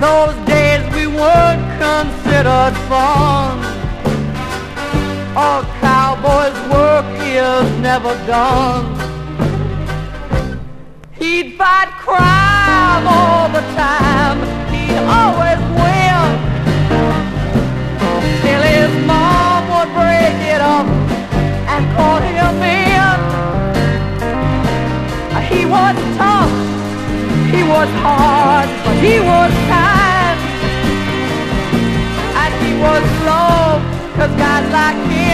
those days we weren't considered fun. A cowboy's work is never done. He'd fight crime all the time. He'd always win, till his mom would break it up and call him in. He was tough, he was hard, but he was kind. And he was slow, 'cause guys like him